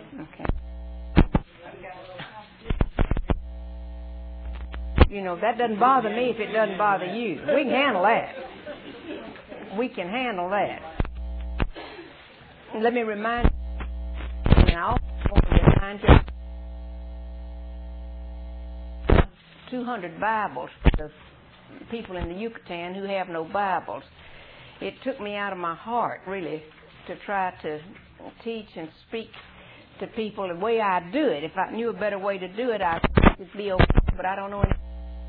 Okay. You know, that doesn't bother me if it doesn't bother you. We can handle that. We can handle that. Let me remind you now, I want to remind you 200 Bibles for the people in the Yucatan who have no Bibles. It took me out of my heart, really, to try to teach and speak to people the way I do it. If I knew a better way to do it, I'd be okay, but I don't know anything.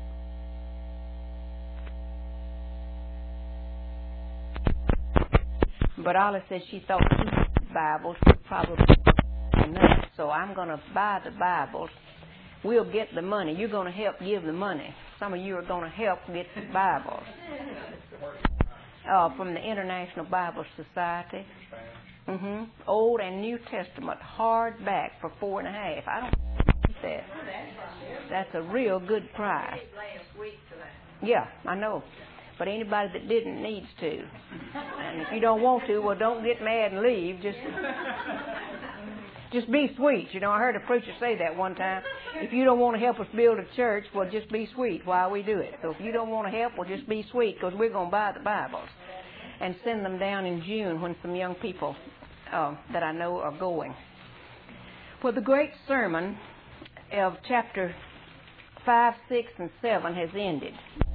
But Olive said she thought 200 Bibles would probably be enough. So I'm going to buy the Bibles. We'll get the money. You're going to help give the money. Some of you are going to help get the Bibles. From the International Bible Society. Old and New Testament, hardback for $4.50. I don't think that. That's a real good price. Yeah, I know. But anybody that didn't needs to. And if you don't want to, well, don't get mad and leave. Just be sweet. You know, I heard a preacher say that one time. If you don't want to help us build a church, well, just be sweet while we do it. So if you don't want to help, well, just be sweet, because we're going to buy the Bibles and send them down in June when some young people that I know are going. Well, the great sermon of chapter 5, 6, and 7 has ended.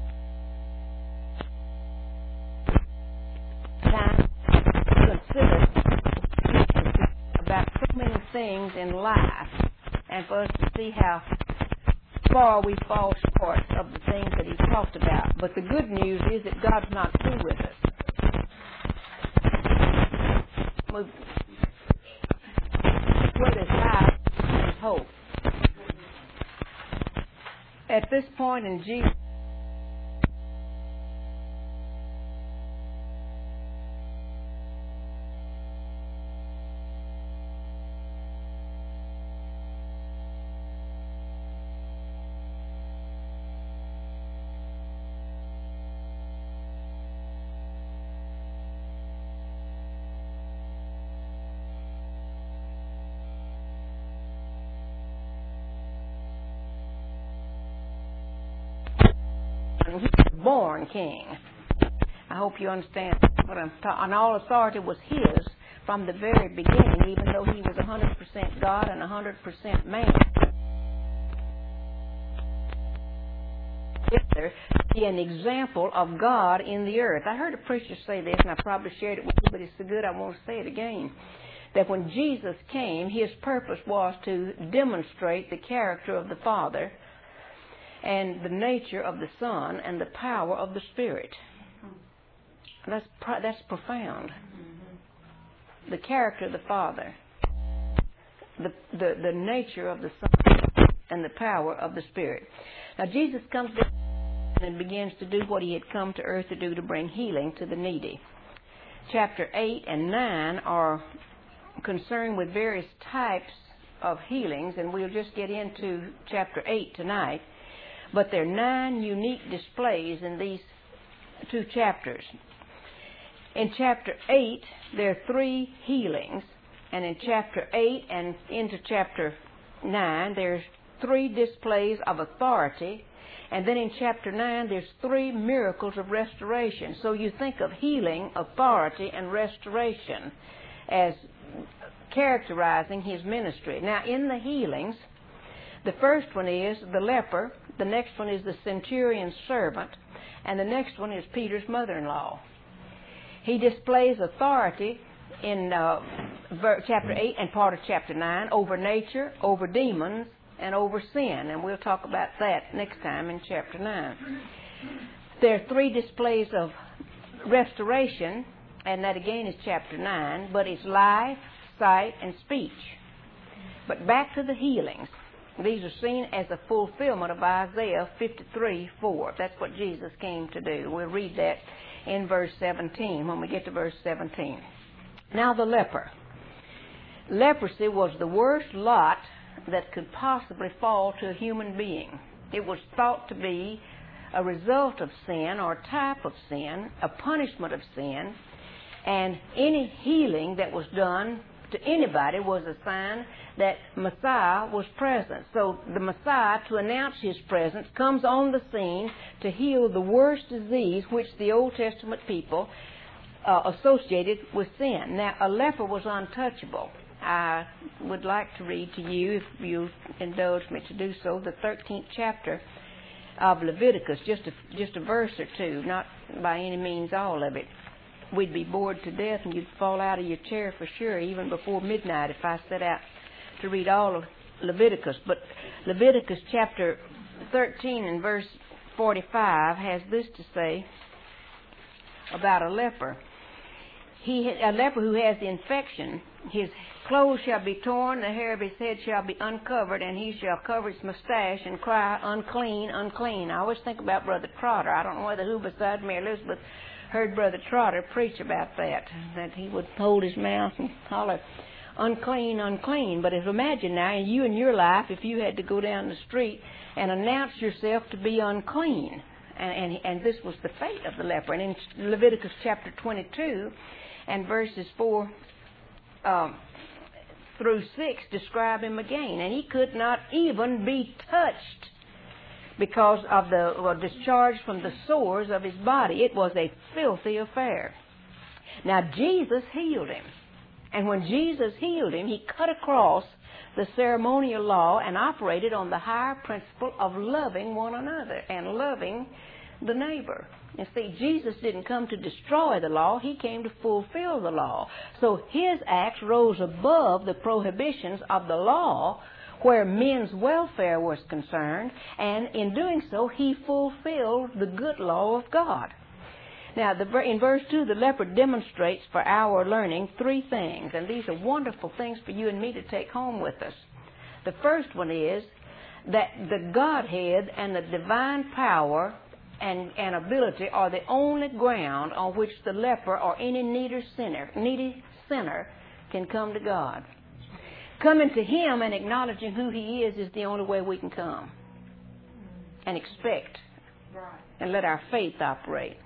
Time to consider about so many things in life, and for us to see how far we fall short of the things that he talked about. But the good news is that God's not through with us. Where there's life, there's hope. At this point in Jesus' he was born king. I hope you understand what I'm talking. And all authority was his from the very beginning, even though he was 100% God and 100% man. Be an example of God in the earth. I heard a preacher say this, and I probably shared it with you, but it's so good I want to say it again. That when Jesus came, his purpose was to demonstrate the character of the Father and the nature of the Son and the power of the Spirit. That's profound. The character of the Father, the nature of the Son, and the power of the Spirit. Now Jesus comes down and begins to do what he had come to earth to do, to bring healing to the needy. Chapter 8 and 9 are concerned with various types of healings, and we'll just get into chapter 8 tonight. But there are 9 unique displays in these 2 chapters. In chapter 8, there are 3 healings. And in chapter 8 and into chapter 9, there's 3 displays of authority. And then in chapter 9, there's 3 miracles of restoration. So you think of healing, authority, and restoration as characterizing his ministry. Now, in the healings, the first one is the leper. The next one is the centurion's servant. And the next one is Peter's mother-in-law. He displays authority in chapter 8 and part of chapter 9 over nature, over demons, and over sin. And we'll talk about that next time in chapter 9. There are 3 displays of restoration, and that again is chapter 9, but it's life, sight, and speech. But back to the healings. These are seen as a fulfillment of Isaiah 53:4. That's what Jesus came to do. We'll read that in verse 17 when we get to verse 17. Now the leper. Leprosy was the worst lot that could possibly fall to a human being. It was thought to be a result of sin or a type of sin, a punishment of sin, and any healing that was done to anybody was a sign that Messiah was present. So the Messiah, to announce his presence, comes on the scene to heal the worst disease which the Old Testament people associated with sin. Now, a leper was untouchable. I would like to read to you, if you indulge me to do so, the 13th chapter of Leviticus, just a verse or two, not by any means all of it. We'd be bored to death and you'd fall out of your chair for sure, even before midnight, if I set out to read all of Leviticus. But Leviticus chapter 13 and verse 45 has this to say about a leper. A leper who has the infection, his clothes shall be torn, the hair of his head shall be uncovered, and he shall cover his mustache and cry, unclean, unclean. I always think about Brother Trotter. I don't know whether who beside me, Elizabeth, heard Brother Trotter preach about that he would hold his mouth and holler, unclean, unclean. But imagine now, you in your life, if you had to go down the street and announce yourself to be unclean. And this was the fate of the leper. And in Leviticus chapter 22 and verses 4 through 6 describe him again. And he could not even be touched because of the discharge from the sores of his body. It was a filthy affair. Now, Jesus healed him. And when Jesus healed him, he cut across the ceremonial law and operated on the higher principle of loving one another and loving the neighbor. You see, Jesus didn't come to destroy the law. He came to fulfill the law. So his acts rose above the prohibitions of the law where men's welfare was concerned, and in doing so, he fulfilled the good law of God. Now, in verse 2, the leper demonstrates for our learning three things, and these are wonderful things for you and me to take home with us. The first one is that the Godhead and the divine power and ability are the only ground on which the leper or any needy sinner can come to God. Coming to him and acknowledging who he is the only way we can come and expect and let our faith operate.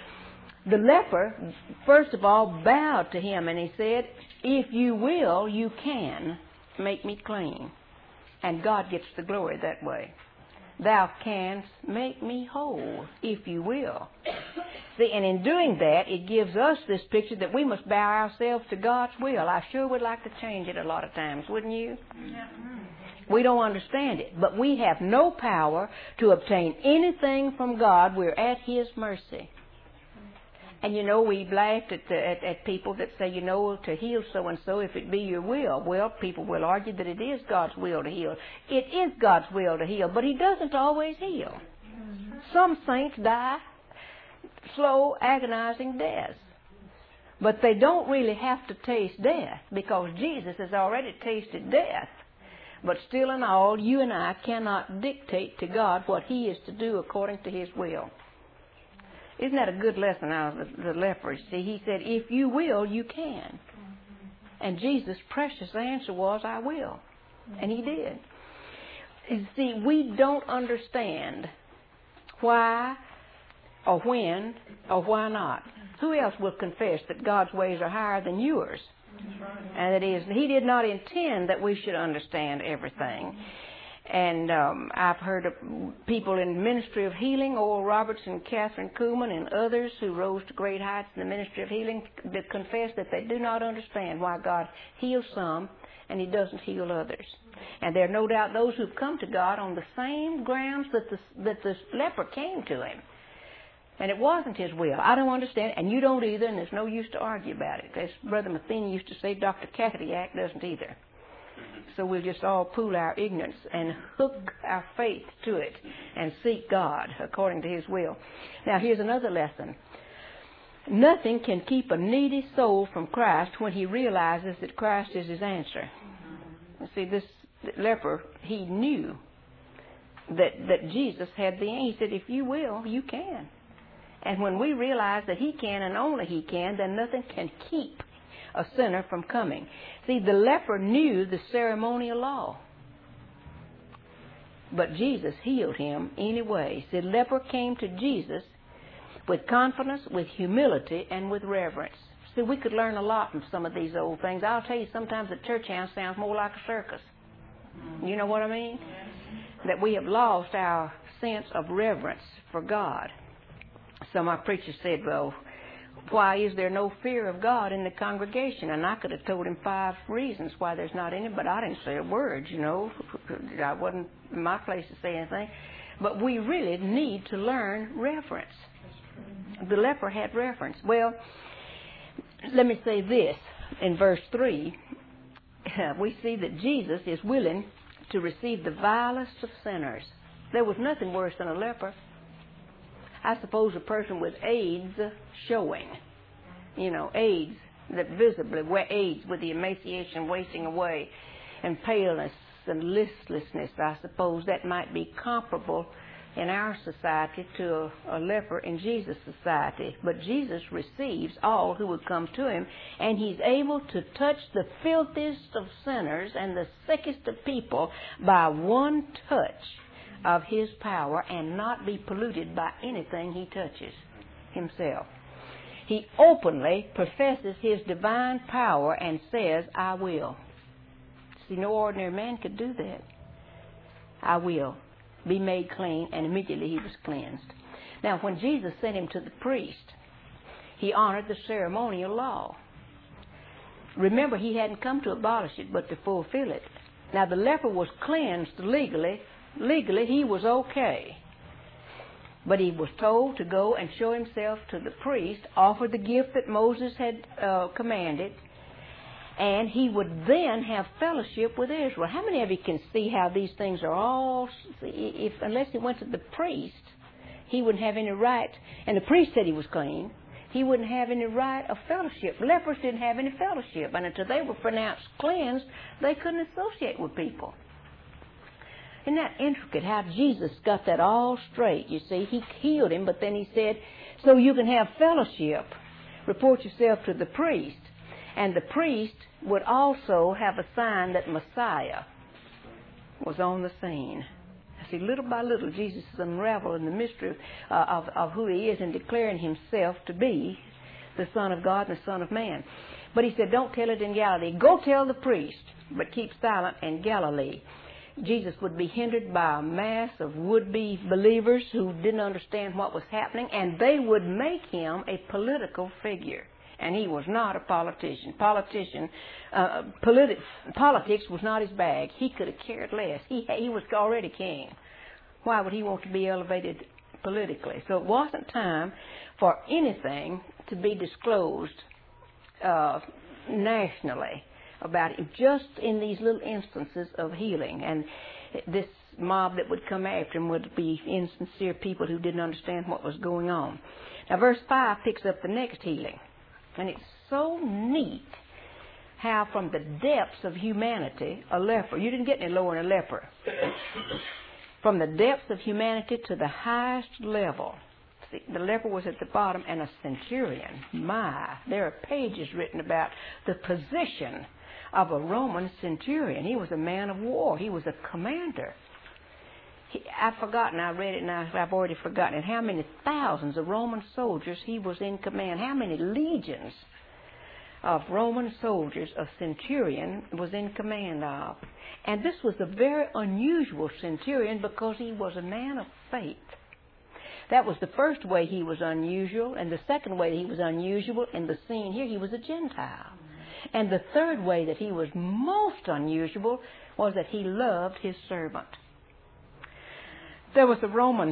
The leper, first of all, bowed to him and he said, if you will, you can make me clean. And God gets the glory that way. Thou canst make me whole, if you will. See, and in doing that, it gives us this picture that we must bow ourselves to God's will. I sure would like to change it a lot of times, wouldn't you? Yeah. We don't understand it, but we have no power to obtain anything from God. We're at His mercy. And you know, we've laughed at people that say, you know, to heal so-and-so if it be your will. Well, people will argue that it is God's will to heal. It is God's will to heal, but He doesn't always heal. Some saints die slow, agonizing deaths. But they don't really have to taste death because Jesus has already tasted death. But still in all, you and I cannot dictate to God what He is to do according to His will. Isn't that a good lesson out of the leper? See, he said, if you will, you can. And Jesus' precious answer was, I will. And He did. You see, we don't understand why or when or why not. Who else will confess that God's ways are higher than yours? And that is, He did not intend that we should understand everything. And I've heard of people in the ministry of healing, Oral Roberts and Catherine Kuhlman and others who rose to great heights in the ministry of healing, that confess that they do not understand why God heals some and He doesn't heal others. And there are no doubt those who've come to God on the same grounds that the leper came to Him. And it wasn't His will. I don't understand, and you don't either, and there's no use to argue about it. As Brother Matheny used to say, Dr. Catholiak doesn't either. So we'll just all pool our ignorance and hook our faith to it and seek God according to His will. Now, here's another lesson. Nothing can keep a needy soul from Christ when he realizes that Christ is his answer. You see, this leper, he knew that Jesus had the answer. He said, if you will, you can. And when we realize that He can and only He can, then nothing can keep a sinner from coming. See, the leper knew the ceremonial law. But Jesus healed him anyway. See, the leper came to Jesus with confidence, with humility, and with reverence. See, we could learn a lot from some of these old things. I'll tell you, sometimes the church house sounds more like a circus. You know what I mean? That we have lost our sense of reverence for God. Some of our preachers said, well, why is there no fear of God in the congregation? And I could have told him 5 reasons why there's not any, but I didn't say a word, you know. I wasn't in my place to say anything. But we really need to learn reverence. The leper had reverence. Well, let me say this. In verse 3, we see that Jesus is willing to receive the vilest of sinners. There was nothing worse than a leper. I suppose a person with AIDS showing, you know, AIDS, that visibly, AIDS with the emaciation wasting away, and paleness and listlessness, I suppose that might be comparable in our society to a leper in Jesus' society. But Jesus receives all who would come to him, and he's able to touch the filthiest of sinners and the sickest of people by one touch of his power and not be polluted by anything he touches himself. He openly professes his divine power and says, I will. See, no ordinary man could do that. I will be made clean, and immediately he was cleansed. Now, when Jesus sent him to the priest, he honored the ceremonial law. Remember, he hadn't come to abolish it, but to fulfill it. Now, the leper was cleansed legally. Legally, he was okay. But he was told to go and show himself to the priest, offer the gift that Moses had commanded, and he would then have fellowship with Israel. How many of you can see how these things are all... unless he went to the priest, he wouldn't have any right, and the priest said he was clean, he wouldn't have any right of fellowship. Lepers didn't have any fellowship, and until they were pronounced cleansed, they couldn't associate with people. Isn't that intricate how Jesus got that all straight? You see, he healed him, but then he said, so you can have fellowship, report yourself to the priest. And the priest would also have a sign that Messiah was on the scene. See, little by little, Jesus is unraveling the mystery of who he is and declaring himself to be the Son of God and the Son of Man. But he said, don't tell it in Galilee. Go tell the priest, but keep silent in Galilee. Jesus would be hindered by a mass of would-be believers who didn't understand what was happening, and they would make him a political figure. And he was not a politician. Politics was not his bag. He could have cared less. He was already king. Why would he want to be elevated politically? So it wasn't time for anything to be disclosed nationally about him, just in these little instances of healing. And this mob that would come after him would be insincere people who didn't understand what was going on. Now, verse 5 picks up the next healing. And it's so neat how from the depths of humanity, a leper, you didn't get any lower than a leper, from the depths of humanity to the highest level. See, the leper was at the bottom, and a centurion, there are pages written about the position of a Roman centurion. He was a man of war. He was a commander. I've forgotten, I read it and I've already forgotten it, how many thousands of Roman soldiers he was in command, how many legions of Roman soldiers a centurion was in command of. And this was a very unusual centurion because he was a man of faith. That was the first way he was unusual, and the second way that he was unusual in the scene here, he was a Gentile. And the third way that he was most unusual was that he loved his servant. There was a Roman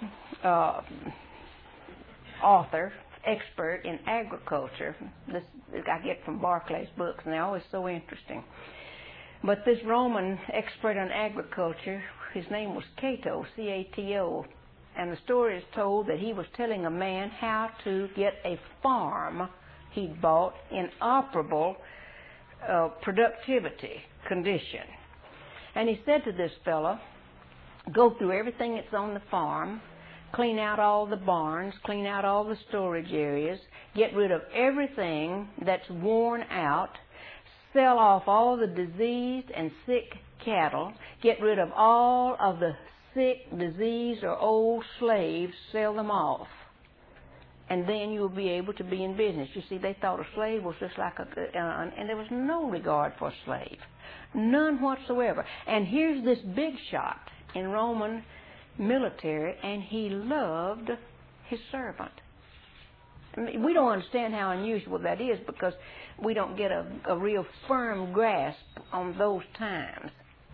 author, expert in agriculture. This I get from Barclay's books, and they're always so interesting. But this Roman expert on agriculture, his name was Cato, C-A-T-O. And the story is told that he was telling a man how to get a farm he'd bought in operable productivity condition. And he said to this fellow, go through everything that's on the farm, clean out all the barns, clean out all the storage areas, get rid of everything that's worn out, sell off all the diseased and sick cattle, get rid of all of the sick, diseased, or old slaves, sell them off. and then you'll be able to be in business. You see, they thought a slave was just like and there was no regard for a slave. None whatsoever. And here's this big shot in Roman military, and he loved his servant. I mean, we don't understand how unusual that is because we don't get a real firm grasp on those times.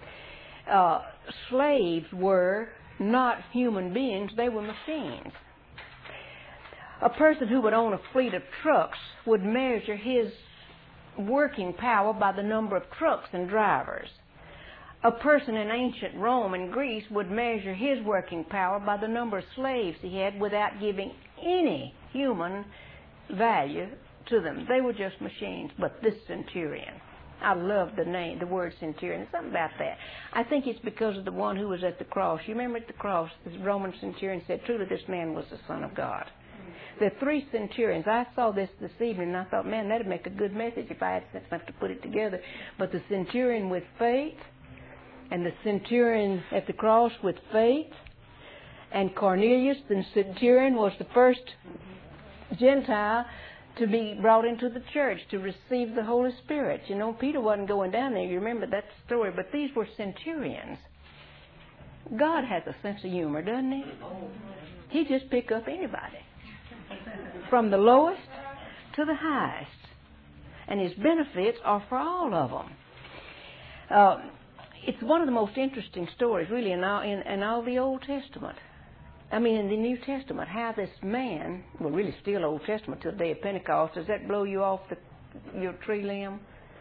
Slaves were not human beings, they were machines. A person who would own a fleet of trucks would measure his working power by the number of trucks and drivers. A person in ancient Rome and Greece would measure his working power by the number of slaves he had without giving any human value to them. They were just machines. But this centurion, I love the word centurion. There's something about that. I think it's because of the one who was at the cross. You remember at the cross, the Roman centurion said, truly this man was the Son of God. The three centurions, I saw this evening and I thought, man, that would make a good message if I had sense enough to put it together. But the centurion with faith, and the centurion at the cross with faith, and Cornelius, the centurion, was the first Gentile to be brought into the church to receive the Holy Spirit. You know, Peter wasn't going down there. You remember that story. But these were centurions. God has a sense of humor, doesn't He? He just pick up anybody, from the lowest to the highest. And His benefits are for all of them. It's one of the most interesting stories, really, in all the Old Testament. I mean, in the New Testament, how this man, well, really still Old Testament till the day of Pentecost. Does that blow you off your tree limb?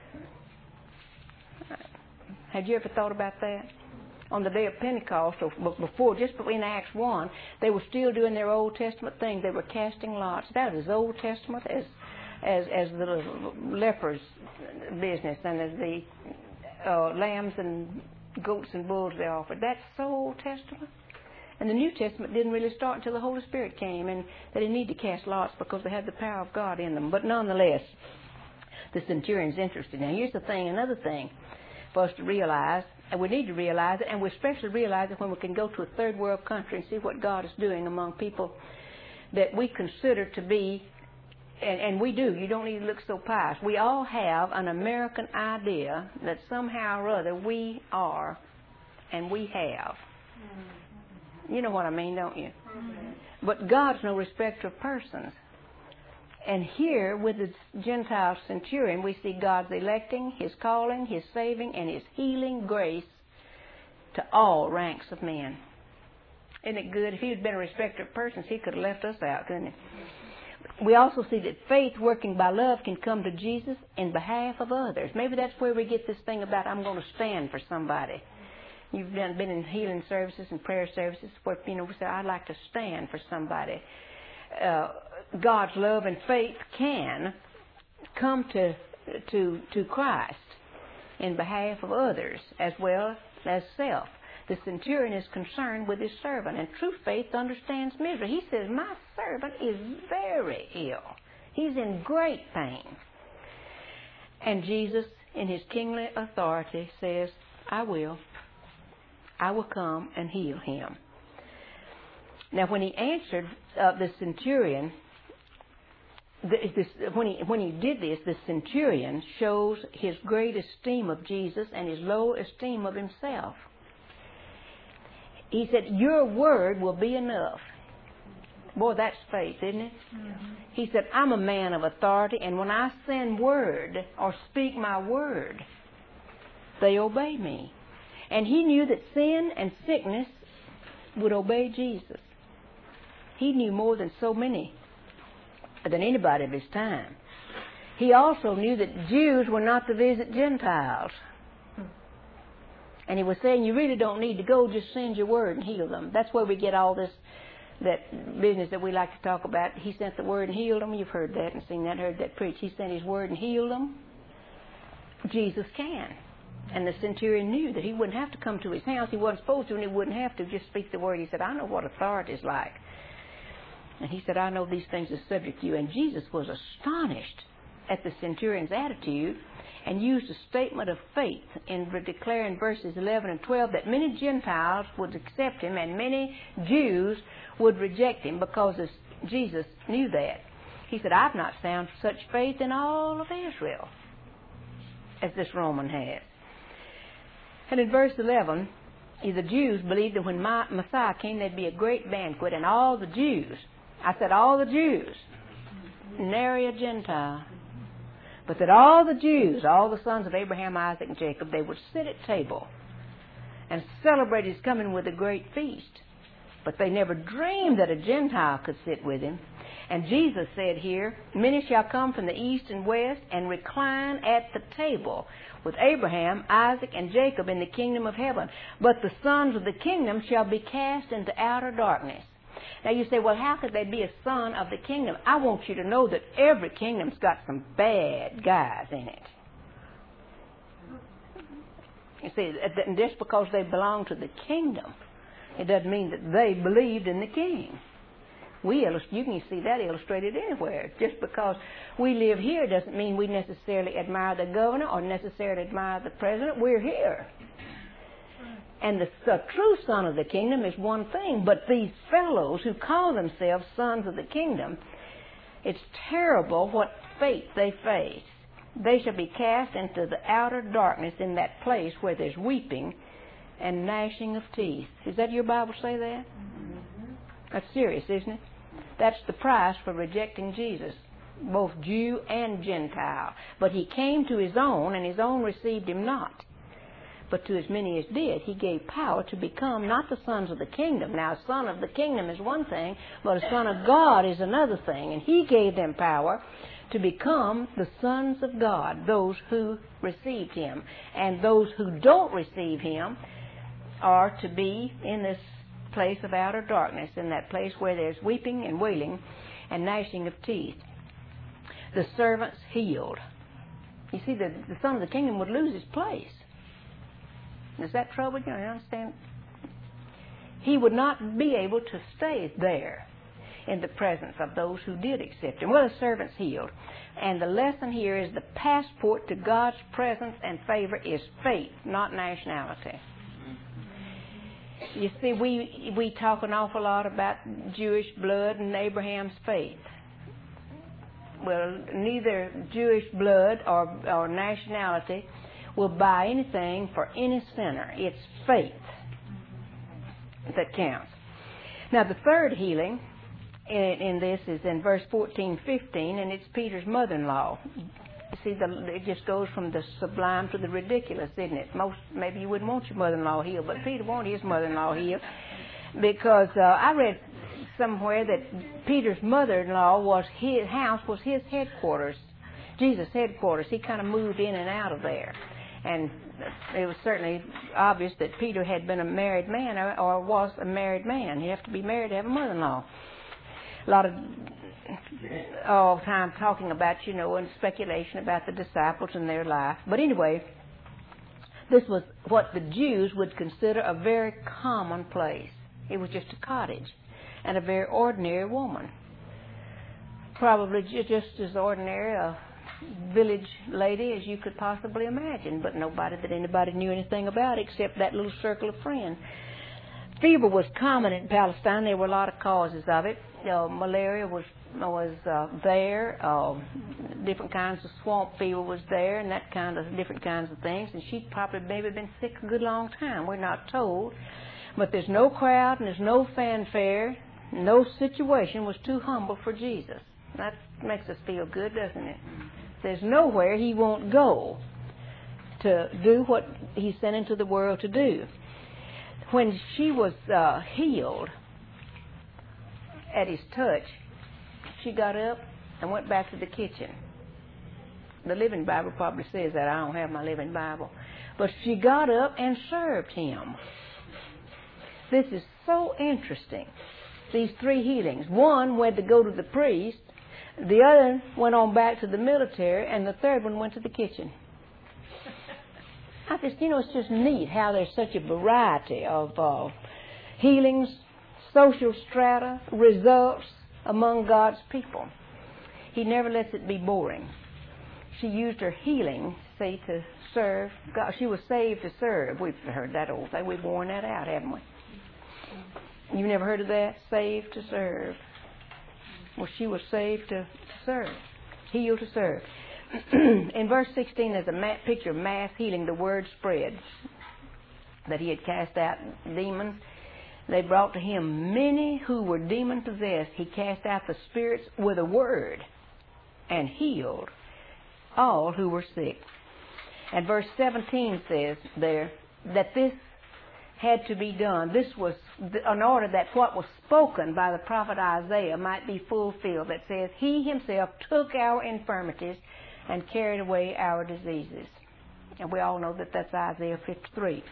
Had you ever thought about that? On the day of Pentecost, or before, just in Acts 1, they were still doing their Old Testament thing. They were casting lots. That was Old Testament as the lepers' business, and as the lambs and goats and bulls they offered. That's so Old Testament. And the New Testament didn't really start until the Holy Spirit came, and they didn't need to cast lots because they had the power of God in them. But nonetheless, the centurion's interested. Now here's the thing, another thing for us to realize, and we need to realize it, and we especially realize it when we can go to a third world country and see what God is doing among people that we consider to be, and we do, you don't need to look so pious. We all have an American idea that somehow or other we are and we have. You know what I mean, don't you? But God's no respecter of persons. And here, with the Gentile centurion, we see God's electing, His calling, His saving, and His healing grace to all ranks of men. Isn't it good? If He had been a respecter of persons, He could have left us out, couldn't He? We also see that faith working by love can come to Jesus in behalf of others. Maybe that's where we get this thing about I'm going to stand for somebody. You've been in healing services and prayer services where, we say, I'd like to stand for somebody. God's love and faith can come to Christ in behalf of others as well as self. The centurion is concerned with his servant, and true faith understands misery. He says, my servant is very ill. He's in great pain. And Jesus, in His kingly authority, says, I will come and heal him. Now, when He answered the centurion, when he did this, the centurion shows his great esteem of Jesus and his low esteem of himself. He said, your word will be enough. Boy, that's faith, isn't it? Mm-hmm. He said, I'm a man of authority, and when I send word or speak my word, they obey me. And he knew that sin and sickness would obey Jesus. He knew more than anybody of his time. He also knew that Jews were not to visit Gentiles. And he was saying, you really don't need to go, just send your word and heal them. That's where we get all that business that we like to talk about. He sent the word and healed them. You've heard that and seen that, heard that preached. He sent His word and healed them. Jesus can. And the centurion knew that he wouldn't have to come to his house. He wasn't supposed to, and he wouldn't have to just speak the word. He said, I know what authority is like. And he said, I know these things are subject to you. And Jesus was astonished at the centurion's attitude and used a statement of faith in declaring verses 11 and 12 that many Gentiles would accept Him and many Jews would reject Him because Jesus knew that. He said, I've not found such faith in all of Israel as this Roman has. And in verse 11, the Jews believed that when Messiah came, there'd be a great banquet, and all the Jews, I said all the Jews, nary a Gentile, but that all the Jews, all the sons of Abraham, Isaac, and Jacob, they would sit at table and celebrate his coming with a great feast. But they never dreamed that a Gentile could sit with him. And Jesus said here, many shall come from the east and west and recline at the table with Abraham, Isaac, and Jacob in the kingdom of heaven. But the sons of the kingdom shall be cast into outer darkness. Now you say, well, how could they be a son of the kingdom? I want you to know that every kingdom's got some bad guys in it. You see, just because they belong to the kingdom, it doesn't mean that they believed in the king. You can see that illustrated anywhere. Just because we live here doesn't mean we necessarily admire the governor or necessarily admire the president. We're here. And the true son of the kingdom is one thing, but these fellows who call themselves sons of the kingdom, it's terrible what fate they face. They shall be cast into the outer darkness in that place where there's weeping and gnashing of teeth. Is that your Bible say that? Mm-hmm. That's serious, isn't it? That's the price for rejecting Jesus, both Jew and Gentile. But he came to his own, and his own received him not. But to as many as did, he gave power to become not the sons of the kingdom. Now, a son of the kingdom is one thing, but a son of God is another thing. And he gave them power to become the sons of God, those who received him. And those who don't receive him are to be in this place of outer darkness, in that place where there's weeping and wailing and gnashing of teeth. The servants healed. You see, the son of the kingdom would lose his place. Does that trouble you? You understand? He would not be able to stay there in the presence of those who did accept him. Well, the servants healed. And the lesson here is the passport to God's presence and favor is faith, not nationality. You see, we talk an awful lot about Jewish blood and Abraham's faith. Well, neither Jewish blood or nationality will buy anything for any sinner. It's faith that counts. Now, the third healing in this is in verse 14, 15, and it's Peter's mother-in-law. See, it just goes from the sublime to the ridiculous, isn't it? Maybe you wouldn't want your mother-in-law healed, but Peter wanted his mother-in-law healed because I read somewhere that Peter's mother-in-law his house was his headquarters, Jesus' headquarters. He kind of moved in and out of there. And it was certainly obvious that Peter had been a married man or was a married man. You have to be married to have a mother-in-law. A lot of all the time talking about, and speculation about the disciples and their life. But anyway, this was what the Jews would consider a very common place. It was just a cottage and a very ordinary woman. Probably just as ordinary a village lady as you could possibly imagine, but nobody that anybody knew anything about except that little circle of friends. Fever was common in Palestine. There were a lot of causes of it. Malaria was there. Different kinds of swamp fever was there, and that kind of different kinds of things. And she'd probably maybe been sick a good long time. We're not told. But there's no crowd and there's no fanfare. No situation was too humble for Jesus. That makes us feel good, doesn't it? There's nowhere he won't go to do what he's sent into the world to do. When she was healed at his touch, she got up and went back to the kitchen. The Living Bible probably says that. I don't have my Living Bible. But she got up and served him. This is so interesting. These three healings. One went to go to the priest. The other went on back to the military. And the third one went to the kitchen. It's just neat how there's such a variety of healings, social strata, results among God's people. He never lets it be boring. She used her healing, to serve God. She was saved to serve. We've heard that old thing. We've worn that out, haven't we? You've never heard of that? Saved to serve. Well, she was saved to serve, healed to serve. In verse 16, there's a picture of mass healing. The word spread that he had cast out demons. They brought to him many who were demon-possessed. He cast out the spirits with a word and healed all who were sick. And verse 17 says there that this had to be done. This was in order that what was spoken by the prophet Isaiah might be fulfilled. That says, he himself took our infirmities and carried away our diseases. And we all know that that's Isaiah 53.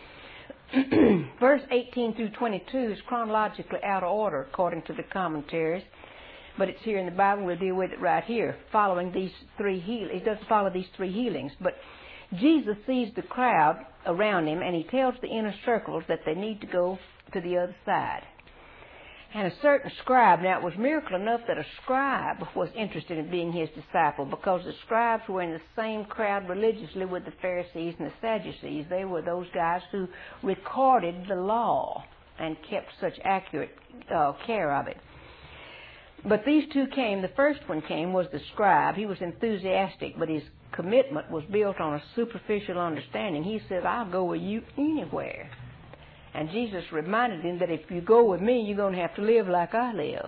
Verse 18 through 22 is chronologically out of order according to the commentaries, but it's here in the Bible. We'll deal with it right here, following these three healings. It doesn't follow these three healings, but Jesus sees the crowd around him, and he tells the inner circles that they need to go to the other side. And a certain scribe, now it was miracle enough that a scribe was interested in being his disciple, because the scribes were in the same crowd religiously with the Pharisees and the Sadducees. They were those guys who recorded the law and kept such accurate care of it. But these two came. The first one came was the scribe. He was enthusiastic, but his commitment was built on a superficial understanding. He said, I'll go with you anywhere. And Jesus reminded him that if you go with me, you're going to have to live like I live.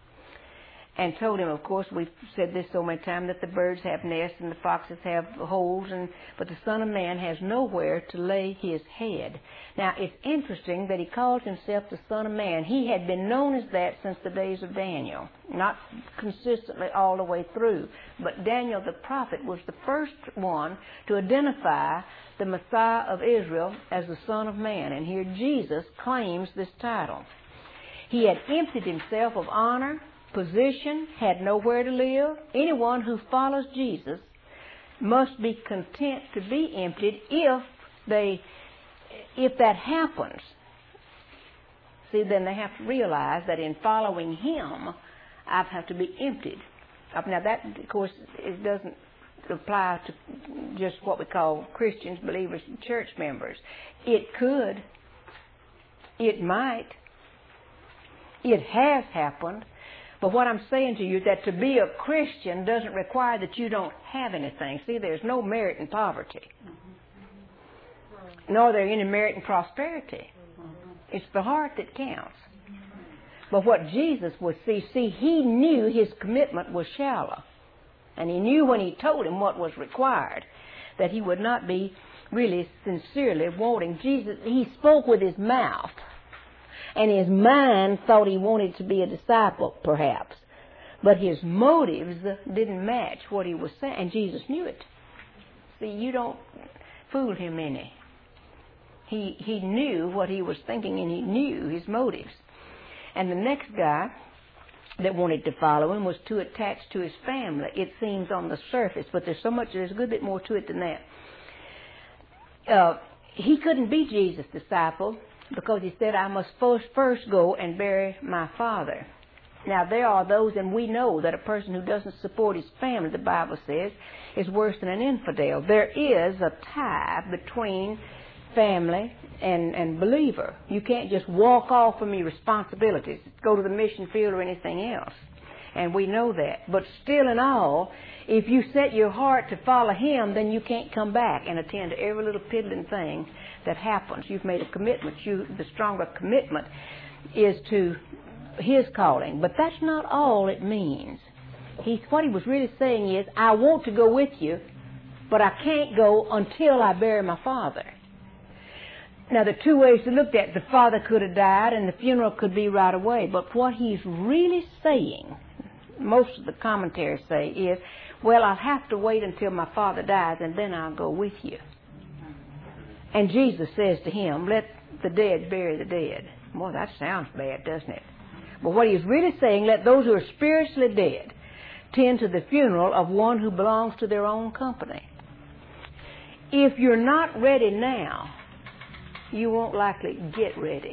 And told him, of course, we've said this so many times, that the birds have nests and the foxes have holes, but the Son of Man has nowhere to lay his head. Now, it's interesting that he calls himself the Son of Man. He had been known as that since the days of Daniel, not consistently all the way through. But Daniel the prophet was the first one to identify the Messiah of Israel as the Son of Man. And here Jesus claims this title. He had emptied himself of honor, position, had nowhere to live. Anyone who follows Jesus must be content to be emptied if that happens. See, then they have to realize that in following him, I have to be emptied. Now that, of course, it doesn't apply to just what we call Christians, believers, and church members. It could. It might. It has happened. But what I'm saying to you is that to be a Christian doesn't require that you don't have anything. See, there's no merit in poverty. Nor there any merit in prosperity. It's the heart that counts. But what Jesus would see, he knew his commitment was shallow. And he knew when he told him what was required that he would not be really sincerely wanting Jesus. He spoke with his mouth. And his mind thought he wanted to be a disciple, perhaps. But his motives didn't match what he was saying. And Jesus knew it. See, you don't fool him any. He knew what he was thinking, and he knew his motives. And the next guy that wanted to follow him was too attached to his family, it seems, on the surface. But there's a good bit more to it than that. He couldn't be Jesus' disciple, because he said, I must first go and bury my father. Now, there are those, and we know that a person who doesn't support his family, the Bible says, is worse than an infidel. There is a tie between family and believer. You can't just walk off from your responsibilities, go to the mission field or anything else. And we know that. But still in all, if you set your heart to follow him, then you can't come back and attend to every little piddling thing that happens. You've made a commitment. The stronger commitment is to his calling. But that's not all it means. What he was really saying is, I want to go with you, but I can't go until I bury my father. Now, there are two ways to look at it. The father could have died and the funeral could be right away. But what he's really saying, most of the commentaries say, is, well, I'll have to wait until my father dies and then I'll go with you. And Jesus says to him, let the dead bury the dead. Well, that sounds bad, doesn't it? But what he's really saying, let those who are spiritually dead tend to the funeral of one who belongs to their own company. If you're not ready now, you won't likely get ready.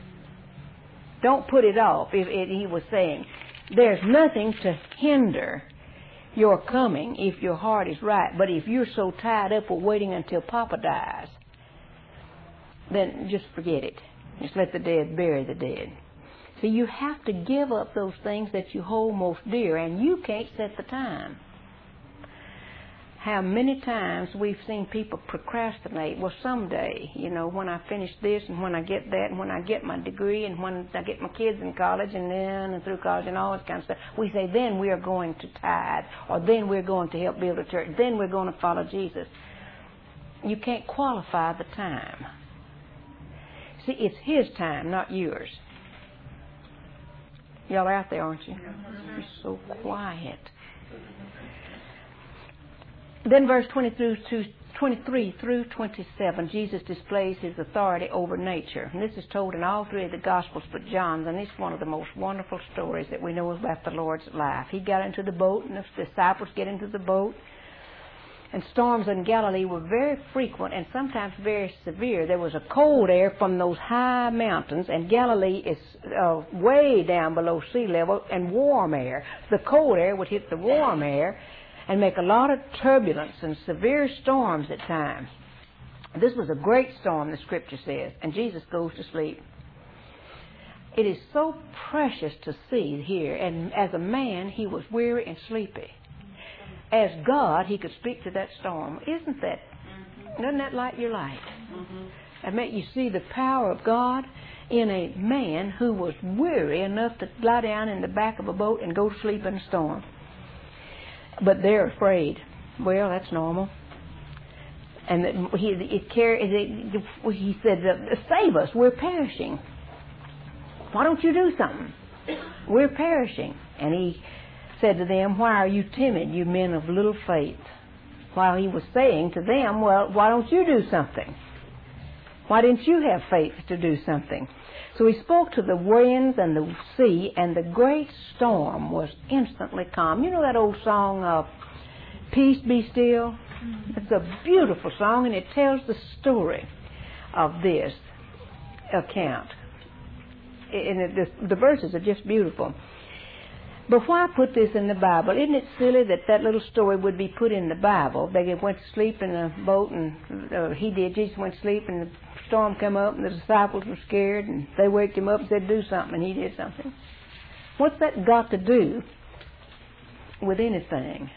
Don't put it off. He was saying, there's nothing to hinder your coming if your heart is right. But if you're so tied up with waiting until Papa dies, then just forget it. Just let the dead bury the dead. See, you have to give up those things that you hold most dear, and you can't set the time. How many times we've seen people procrastinate. Well, someday, when I finish this and when I get that and when I get my degree and when I get my kids in college and through college and all that kind of stuff, we say, then we are going to tithe, or then we're going to help build a church, then we're going to follow Jesus. You can't qualify the time. See, it's His time, not yours. Y'all out there, aren't you? You're so quiet. Then verse 23 through 27, Jesus displays His authority over nature. And this is told in all three of the Gospels but John's, and it's one of the most wonderful stories that we know about the Lord's life. He got into the boat, and the disciples get into the boat. And storms in Galilee were very frequent and sometimes very severe. There was a cold air from those high mountains, and Galilee is way down below sea level, and warm air. The cold air would hit the warm air and make a lot of turbulence and severe storms at times. This was a great storm, the Scripture says, and Jesus goes to sleep. It is so precious to see here, and as a man, He was weary and sleepy. As God, He could speak to that storm. Doesn't that light your light? And make you see the power of God in a man who was weary enough to lie down in the back of a boat and go to sleep in a storm. But they're afraid. Well, that's normal. And He said, save us, we're perishing. Why don't you do something? We're perishing. And He said to them, why are you timid, you men of little faith? While He was saying to them, well, why don't you do something? Why didn't you have faith to do something? So He spoke to the winds and the sea, and the great storm was instantly calm. You know that old song, Peace Be Still? It's a beautiful song, and it tells the story of this account. And the verses are just beautiful. But why put this in the Bible? Isn't it silly that little story would be put in the Bible? They went to sleep in a boat, and Jesus went to sleep, and the storm came up, and the disciples were scared, and they waked Him up and said, do something, and He did something. What's that got to do with anything?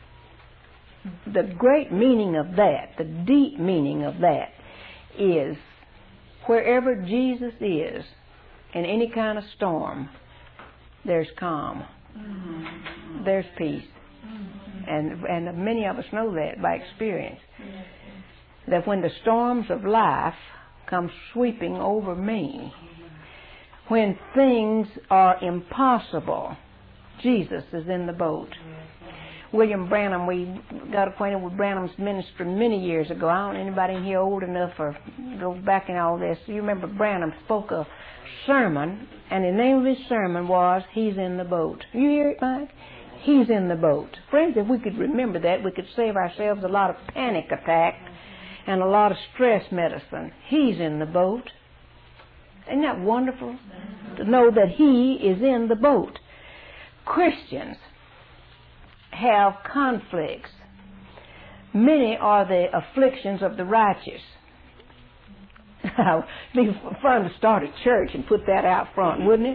The great meaning of that, the deep meaning of that, is wherever Jesus is, in any kind of storm, there's calm. There's peace. And many of us know that by experience. That when the storms of life come sweeping over me, when things are impossible, Jesus is in the boat. William Branham, we got acquainted with Branham's ministry many years ago. I don't know anybody in here old enough or goes back in all this. You remember Branham spoke a sermon, and the name of his sermon was, He's in the Boat. You hear it, Mike? He's in the boat. Friends, if we could remember that, we could save ourselves a lot of panic attack and a lot of stress medicine. He's in the boat. Isn't that wonderful? To know that He is in the boat. Christians have conflicts. Many are the afflictions of the righteous. It'd be fun to start a church and put that out front, wouldn't it?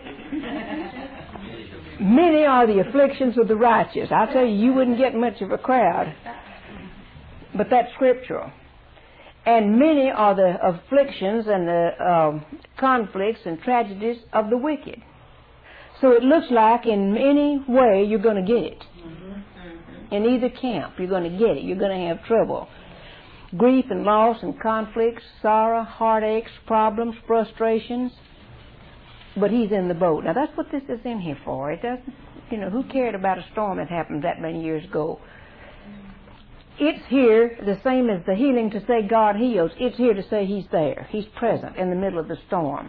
Many are the afflictions of the righteous. I'll tell you, you wouldn't get much of a crowd. But that's scriptural. And many are the afflictions and the conflicts and tragedies of the wicked. So it looks like in any way you're going to get it. In either camp, you're going to get it. You're going to have trouble. Grief and loss and conflicts, sorrow, heartaches, problems, frustrations. But He's in the boat. Now that's what this is in here for. It doesn't, who cared about a storm that happened that many years ago? It's here, the same as the healing to say God heals. It's here to say He's there. He's present in the middle of the storm.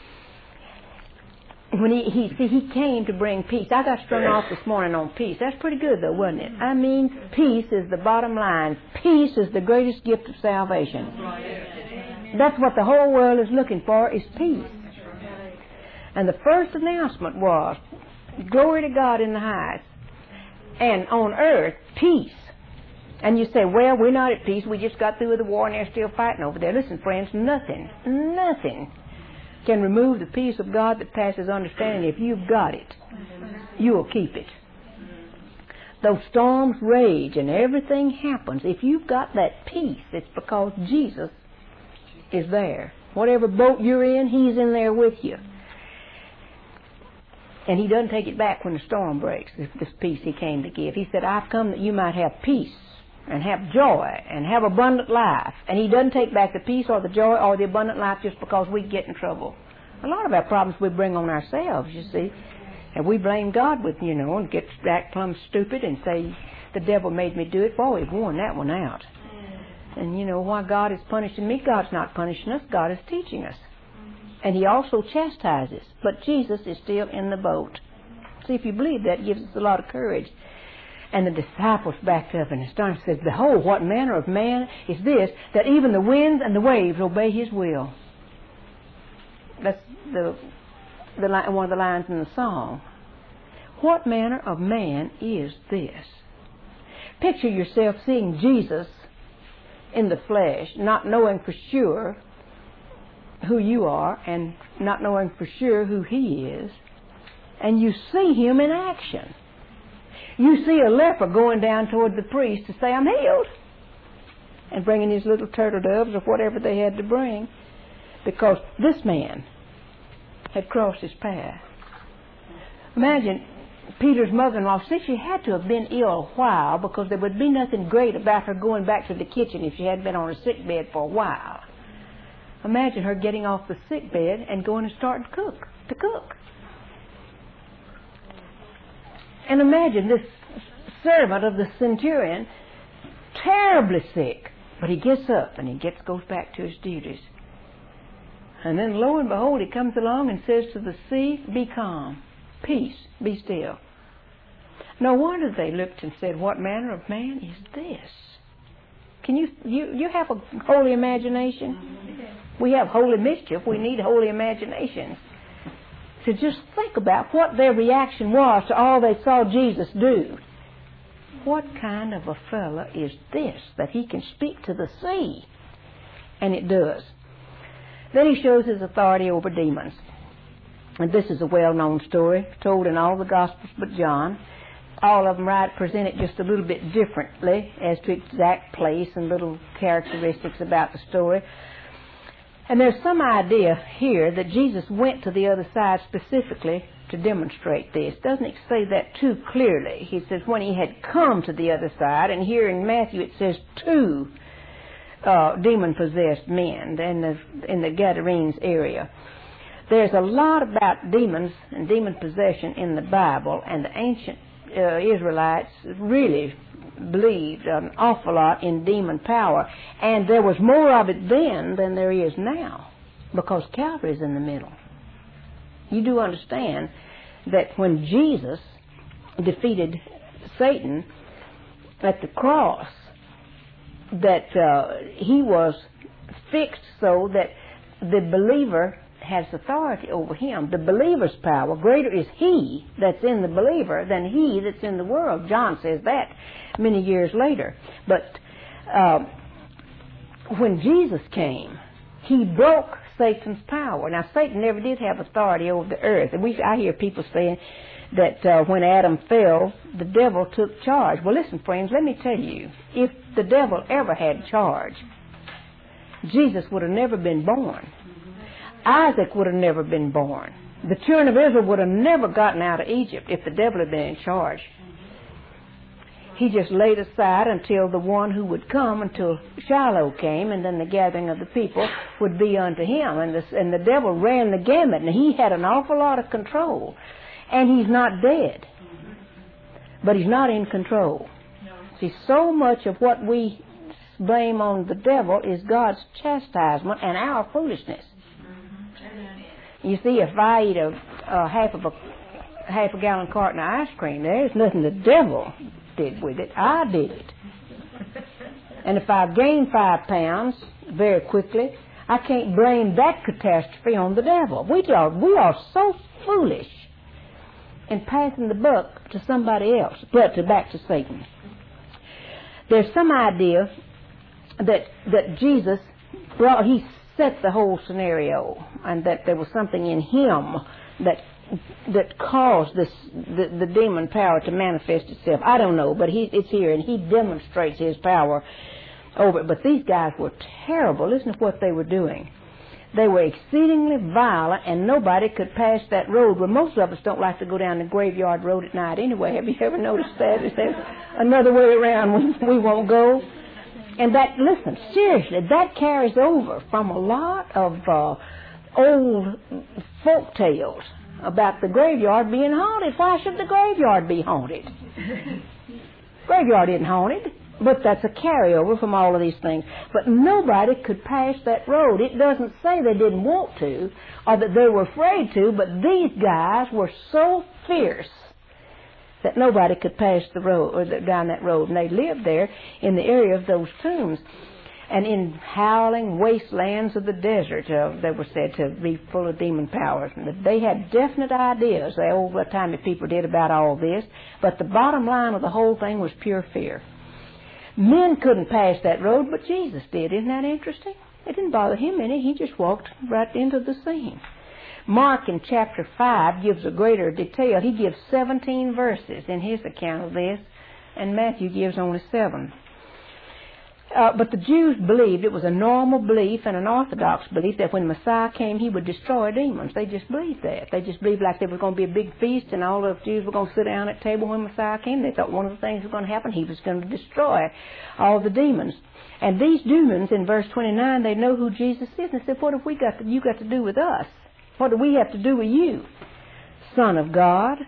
When he came to bring peace. I got strung off this morning on peace. That's pretty good though, wasn't it? I mean, peace is the bottom line. Peace is the greatest gift of salvation. That's what the whole world is looking for, is peace. And the first announcement was, glory to God in the highest, and on earth, peace. And you say, well, we're not at peace. We just got through with the war and they're still fighting over there. Listen, friends, nothing can remove the peace of God that passes understanding. If you've got it, you will keep it. Those storms rage and everything happens. If you've got that peace, it's because Jesus is there. Whatever boat you're in, He's in there with you. And He doesn't take it back when the storm breaks, this peace He came to give. He said, I've come that you might have peace and have joy and have abundant life. And He doesn't take back the peace or the joy or the abundant life just because we get in trouble. A lot of our problems we bring on ourselves, you see. And we blame God with, and get act plumb stupid and say, the devil made me do it. Boy, we've worn that one out. And why God is punishing me, God's not punishing us. God is teaching us. And He also chastises. But Jesus is still in the boat. See, if you believe that, it gives us a lot of courage. And the disciples backed up and astonished said, Behold, what manner of man is this, that even the winds and the waves obey His will. That's one of the lines in the song. What manner of man is this? Picture yourself seeing Jesus in the flesh, not knowing for sure who you are and not knowing for sure who He is, and you see Him in action. You see a leper going down toward the priest to say, I'm healed, and bringing his little turtle doves or whatever they had to bring, because this man had crossed his path. Imagine Peter's mother-in-law. See, she had to have been ill a while, because there would be nothing great about her going back to the kitchen if she hadn't been on a sick bed for a while. Imagine her getting off the sick bed and going to start to cook. And imagine this servant of the centurion, terribly sick, but he gets up and goes back to his duties. And then lo and behold, he comes along and says to the sea, be calm, peace, be still. No wonder they looked and said, what manner of man is this? Can you have a holy imagination? We have holy mischief. We need holy imagination. To just think about what their reaction was to all they saw Jesus do. What kind of a fella is this, that he can speak to the sea? And it does. Then he shows his authority over demons. And this is a well-known story, told in all the Gospels but John. All of them present it just a little bit differently as to exact place and little characteristics about the story. And there's some idea here that Jesus went to the other side specifically to demonstrate this. Doesn't it say that too clearly? He says when he had come to the other side, and here in Matthew it says 2 demon-possessed men in the Gadarenes area. There's a lot about demons and demon possession in the Bible, and the ancient Israelites really believed an awful lot in demon power, and there was more of it then than there is now, because Calvary's in the middle. You do understand that when Jesus defeated Satan at the cross, that he was fixed so that the believer has authority over him. The believer's power, greater is he that's in the believer than he that's in the world. John says that many years later. But when Jesus came, he broke Satan's power. Now, Satan never did have authority over the earth. And I hear people saying that when Adam fell, the devil took charge. Well, listen, friends, let me tell you, if the devil ever had charge, Jesus would have never been born. Isaac would have never been born. The children of Israel would have never gotten out of Egypt if the devil had been in charge. He just laid aside until the one who would come, until Shiloh came, and then the gathering of the people would be unto him. And the devil ran the gamut, and he had an awful lot of control. And he's not dead, but he's not in control. See, so much of what we blame on the devil is God's chastisement and our foolishness. You see, if I eat half a gallon carton of ice cream, there's nothing the devil did with it. I did it. And if I gain 5 pounds very quickly, I can't blame that catastrophe on the devil. We are so foolish in passing the buck to somebody else, but back to Satan. There's some idea that Jesus brought, he set the whole scenario, and that there was something in him that caused the demon power to manifest itself. I don't know, but it's here, and he demonstrates his power over it. But these guys were terrible. Listen to what they were doing. They were exceedingly violent, and nobody could pass that road. Well, most of us don't like to go down the graveyard road at night anyway. Have you ever noticed that? Is there another way around we won't go? And that, listen, seriously, that carries over from a lot of old folk tales about the graveyard being haunted. Why should the graveyard be haunted? Graveyard isn't haunted. But that's a carryover from all of these things. But nobody could pass that road. It doesn't say they didn't want to or that they were afraid to, but these guys were so fierce that nobody could pass the road or down that road. And they lived there in the area of those tombs. And in howling wastelands of the desert, they were said to be full of demon powers. And they had definite ideas, the old-timey people did, about all this. But the bottom line of the whole thing was pure fear. Men couldn't pass that road, but Jesus did. Isn't that interesting? It didn't bother him any. He just walked right into the scene. Mark in chapter 5 gives a greater detail. He gives 17 verses in his account of this, and Matthew gives only 7. But the Jews believed, it was a normal belief and an orthodox belief, that when Messiah came, he would destroy demons. They just believed that. They just believed like there was going to be a big feast and all the Jews were going to sit down at the table when Messiah came. They thought one of the things was going to happen, he was going to destroy all the demons. And these demons, in verse 29, they know who Jesus is. And they said, what have you got to do with us? What do we have to do with you, Son of God?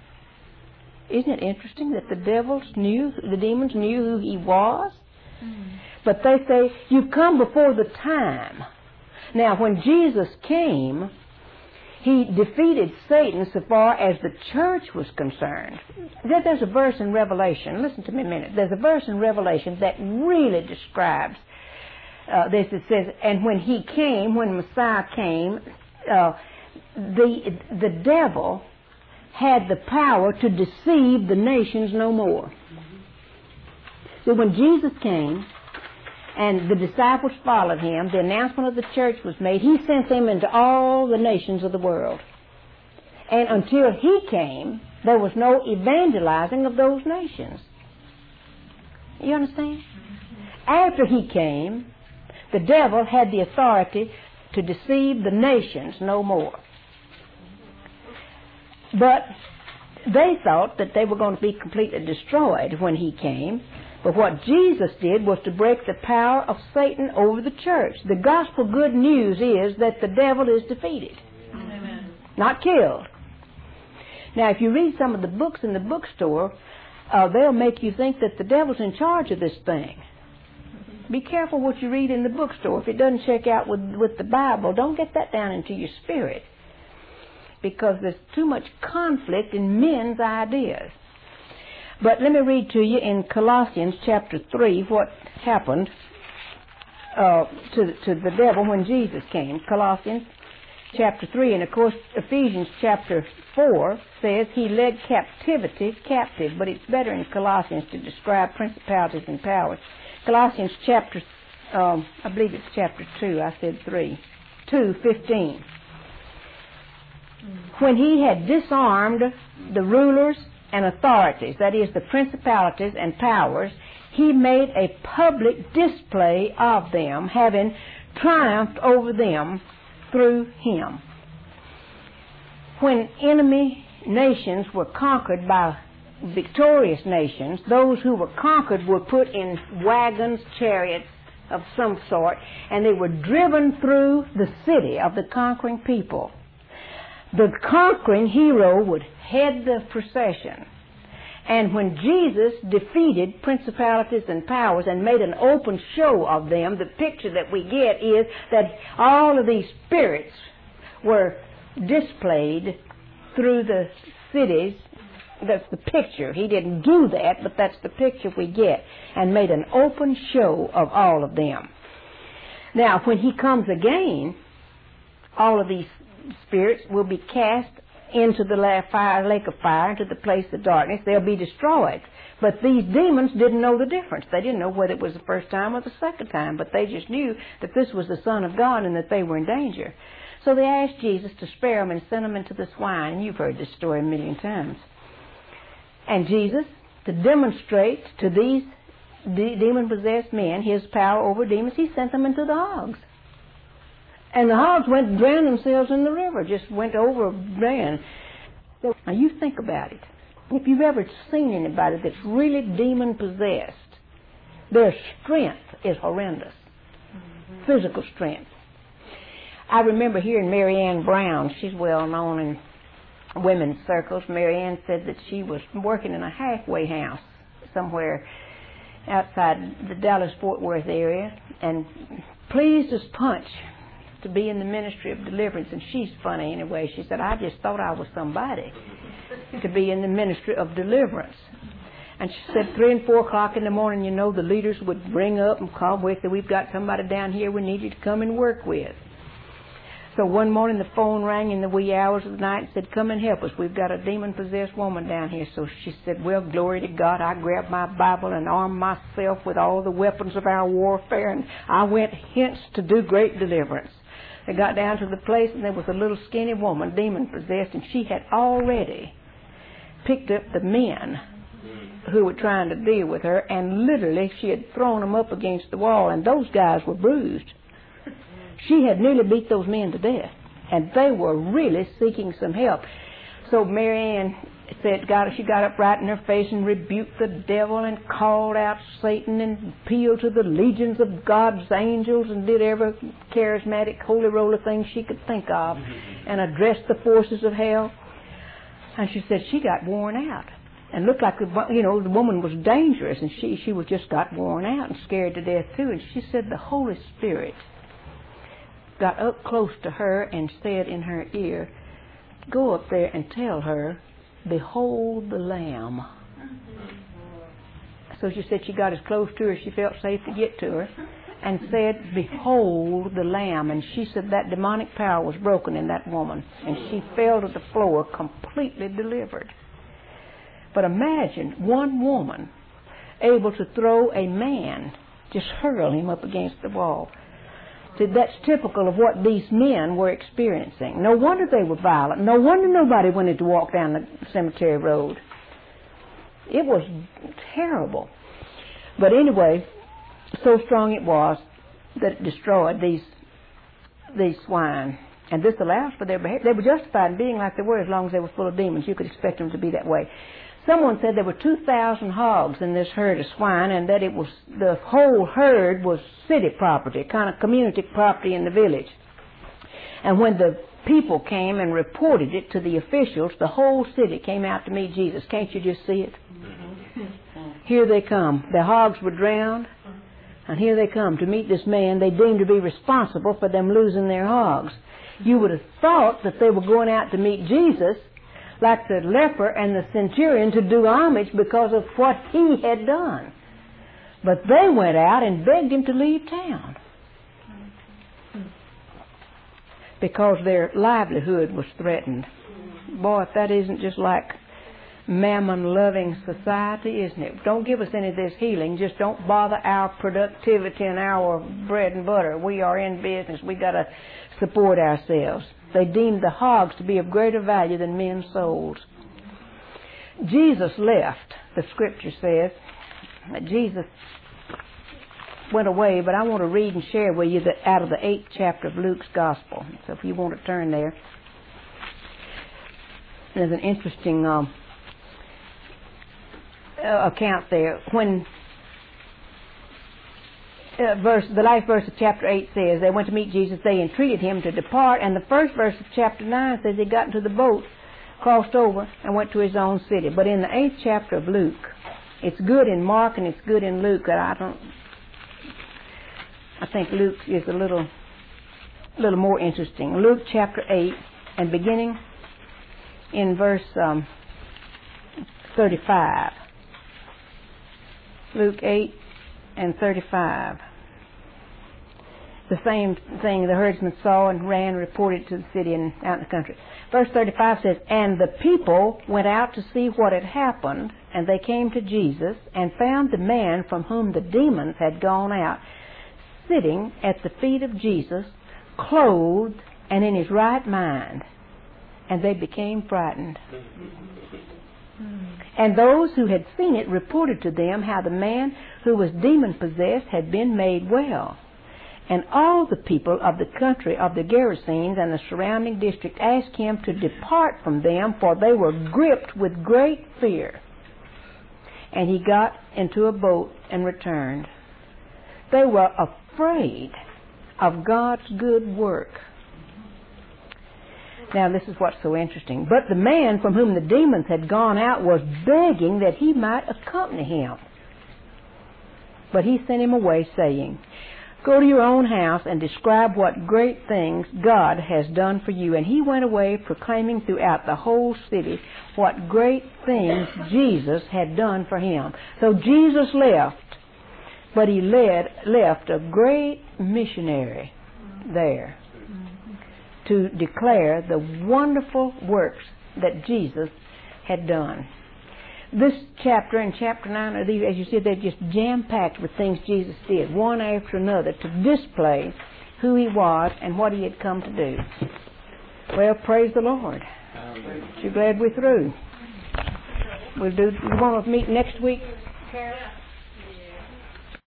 Isn't it interesting that the demons knew who he was? But they say, you've come before the time. Now, when Jesus came, he defeated Satan so far as the church was concerned. There's a verse in Revelation. Listen to me a minute. There's a verse in Revelation that really describes this. It says, and when he came, when Messiah came, the devil had the power to deceive the nations no more. So when Jesus came and the disciples followed him, the announcement of the church was made. He sent them into all the nations of the world. And until he came, there was no evangelizing of those nations. You understand? After he came, the devil had the authority to deceive the nations no more. But they thought that they were going to be completely destroyed when he came. But what Jesus did was to break the power of Satan over the church. The gospel good news is that the devil is defeated. Amen. Not killed. Now, if you read some of the books in the bookstore, they'll make you think that the devil's in charge of this thing. Be careful what you read in the bookstore. If it doesn't check out with the Bible, don't get that down into your spirit. Because there's too much conflict in men's ideas. But let me read to you in Colossians chapter 3 what happened to the devil when Jesus came. Colossians chapter 3, and of course Ephesians chapter 4 says he led captivity captive, but it's better in Colossians to describe principalities and powers. Colossians chapter, I believe it's chapter 2, I said 3, 2:15. When he had disarmed the rulers and authorities, that is, the principalities and powers, he made a public display of them, having triumphed over them through him. When enemy nations were conquered by victorious nations, those who were conquered were put in wagons, chariots of some sort, and they were driven through the city of the conquering people. The conquering hero would head the procession. And when Jesus defeated principalities and powers and made an open show of them, the picture that we get is that all of these spirits were displayed through the cities. That's the picture. He didn't do that, but that's the picture we get, and made an open show of all of them. Now, when he comes again, all of these spirits will be cast into the lake of fire, into the place of darkness. They'll be destroyed. But these demons didn't know the difference. They didn't know whether it was the first time or the second time, but they just knew that this was the Son of God and that they were in danger. So they asked Jesus to spare them and send them into the swine. And you've heard this story a million times. And Jesus, to demonstrate to these demon-possessed men his power over demons, he sent them into the hogs. And the hogs went and drowned themselves in the river, just went over ran. Now you think about it. If you've ever seen anybody that's really demon-possessed, their strength is horrendous. Physical strength. I remember hearing Mary Ann Brown. She's well known in women's circles. Mary Ann said that she was working in a halfway house somewhere outside the Dallas-Fort Worth area and pleased as punch to be in the ministry of deliverance. And she's funny anyway. She said, I just thought I was somebody to be in the ministry of deliverance. And she said 3 and 4 o'clock in the morning, you know, the leaders would ring up and call, with that we've got somebody down here we need you to come and work with. So one morning the phone rang in the wee hours of the night and said, come and help us. We've got a demon-possessed woman down here. So she said, well, glory to God. I grabbed my Bible and armed myself with all the weapons of our warfare, and I went hence to do great deliverance. They got down to the place, and there was a little skinny woman, demon-possessed, and she had already picked up the men who were trying to deal with her, and literally she had thrown them up against the wall, and those guys were bruised. She had nearly beat those men to death, and they were really seeking some help. So Mary Ann said, she got up right in her face and rebuked the devil and called out Satan and appealed to the legions of God's angels and did every charismatic holy roller thing she could think of and addressed the forces of hell. And she said she got worn out and looked like, you know, the woman was dangerous, and she was just got worn out and scared to death too. And she said the Holy Spirit got up close to her and said in her ear, go up there and tell her, behold the Lamb. So she said she got as close to her as she felt safe to get to her and said, behold the Lamb. And she said that demonic power was broken in that woman, and she fell to the floor completely delivered. But imagine one woman able to throw a man, just hurl him up against the wall. That's typical of what these men were experiencing. No wonder they were violent. No wonder nobody wanted to walk down the cemetery road. It was terrible. But anyway, so strong it was that it destroyed these swine. And this allows for their behavior. They were justified in being like they were as long as they were full of demons. You could expect them to be that way. Someone said there were 2,000 hogs in this herd of swine, and that it was the whole herd was city property, kind of community property in the village. And when the people came and reported it to the officials, the whole city came out to meet Jesus. Can't you just see it? Here they come. The hogs were drowned, and here they come to meet this man they deemed to be responsible for them losing their hogs. You would have thought that they were going out to meet Jesus like the leper and the centurion to do homage because of what he had done. But they went out and begged him to leave town because their livelihood was threatened. Boy, if that isn't just like mammon-loving society, isn't it? Don't give us any of this healing. Just don't bother our productivity and our bread and butter. We are in business. We've got to support ourselves. They deemed the hogs to be of greater value than men's souls. Jesus left, the Scripture says. That Jesus went away, but I want to read and share with you that out of the 8th chapter of Luke's Gospel. So if you want to turn there. There's an interesting account there. When the last verse of chapter 8 says, they went to meet Jesus, they entreated him to depart, and the first verse of chapter 9 says he got into the boat, crossed over, and went to his own city. But in the 8th chapter of Luke, it's good in Mark and it's good in Luke. I think Luke is a little more interesting. Luke chapter 8, and beginning in verse 35. Luke 8 and 35. the same thing the herdsman saw and ran and reported to the city and out in the country. Verse 35 says, "And the people went out to see what had happened, and they came to Jesus and found the man from whom the demons had gone out, sitting at the feet of Jesus, clothed and in his right mind. And they became frightened. And those who had seen it reported to them how the man who was demon-possessed had been made well. And all the people of the country of the Gerasenes and the surrounding district asked him to depart from them, for they were gripped with great fear. And he got into a boat and returned." They were afraid of God's good work. Now this is what's so interesting. "But the man from whom the demons had gone out was begging that he might accompany him. But he sent him away, saying, 'Go to your own house and describe what great things God has done for you.' And he went away, proclaiming throughout the whole city what great things Jesus had done for him." So Jesus left, but he left a great missionary there to declare the wonderful works that Jesus had done. This chapter and chapter 9, as you see, they're just jam-packed with things Jesus did, one after another, to display who he was and what he had come to do. Well, praise the Lord. Aren't you glad we're through? You want to meet next week, Carol?